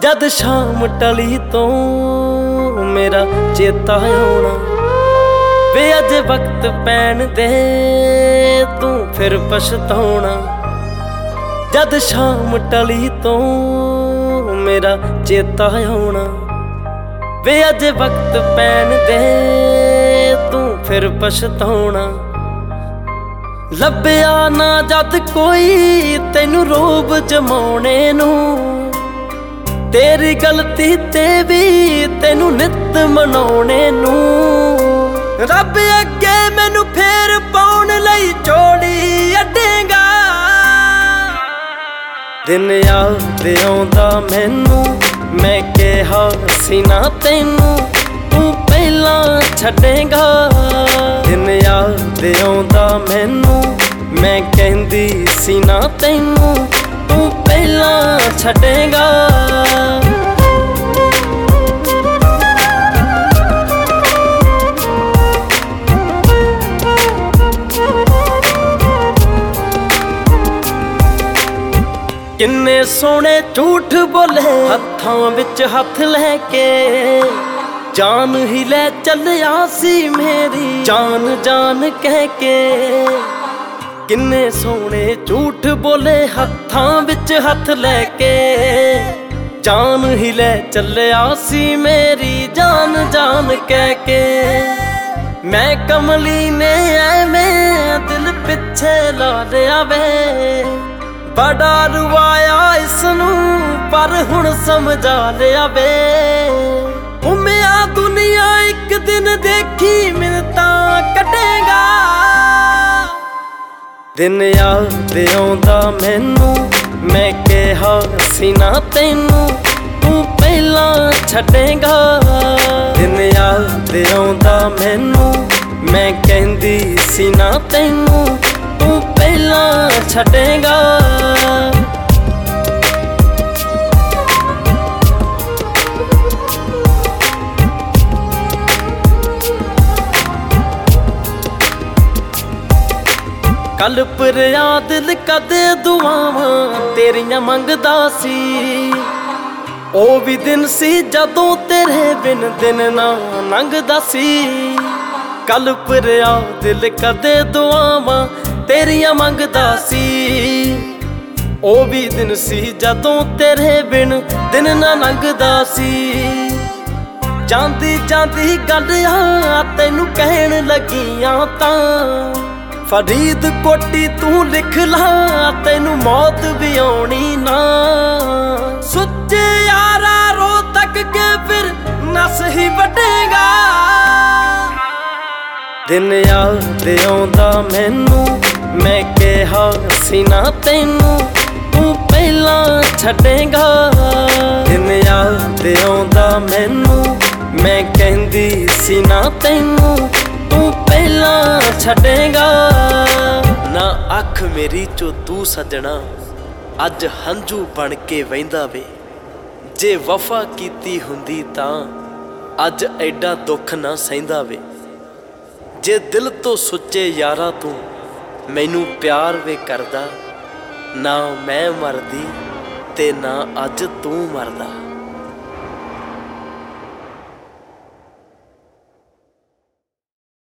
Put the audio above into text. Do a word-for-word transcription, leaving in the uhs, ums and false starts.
जद शाम टली तो मेरा चेता आना वे अज वक्त पैन दे तू फिर पछताना। जद शाम टली तो मेरा चेता आना वे अज वक्त पैन दे तू फिर पछताना। लभ्या ना जद कोई तैनू रोब जमाने नू तेरी गलती ते भी तैनू नित मनाने नू। रब अगे मैनू फेर पाउण लई चोड़ी अड्डेगा। दिन याद आउंदा मैनू मैं कहा सी ना तैनू तू पहला छड्डेगा। दिन याद आउंदा मैनू मैं कहंदी सी ना तैनू तू पहला छड्डेगा। किन्ने सोहणे झूठ बोले हत्थां विच हथ लैके जान ही लै चलिया सी मेरी जान जान कह के। किन्ने सोहणे झूठ बोले हत्थां विच हथ लैके जान ही लै चलिया सी मेरी जान जान कह के। मैं कमली ने ऐवें दिल पिछे ला लिया वे बड़ा रुवाया इसनू पर हुण समझा लिया वे। उम्मिया दुनिया एक दिन देखी मिन्नतां कटेगा। दिन याद आउंदा मैनू मैं कहा सी ना तैनू तू पहला छड्डेगा। दिन याद आउंदा मैनू मैं कहंदी सी ना तैनू तू पहला छड्डेगा। कल भरिया दिल कदे दुआवां तेरियां मंगदा सी। ओ भी दिन सी जदों तेरे बिन दिन ना लंघदा सी। कल भरिया दिल कदे दुआवां तेरियां मंगदा सी। ओ भी दिन सी जदों तेरे बिन दिन ना लंघदा सी। जांदी जांदी गल आ तैनू कहण लगियां तां फरीद कोटी तू लिख ला तैनू मौत भी आउणी ना। सुच्चे यारा रो तक के फिर नस ही वटेगा। दिन याद आउंदा मैनू मैं कहा सी ना तैनू तू पहला छड्डेगा। दिन याद आउंदा मैनू मैं कहंदी सी ना तैनू तू पहला छड्डेगा। ना अख मेरी चो तू सजना अज हंझू बन के वहिंदा वे। जे वफा कीती हुंदी तां अज एडा दुख ना सहिंदा वे। जे दिल तो सुच्चे यारा तू मैनू प्यार वे करदा ना मैं मरदी ते ना अज तू मरदा।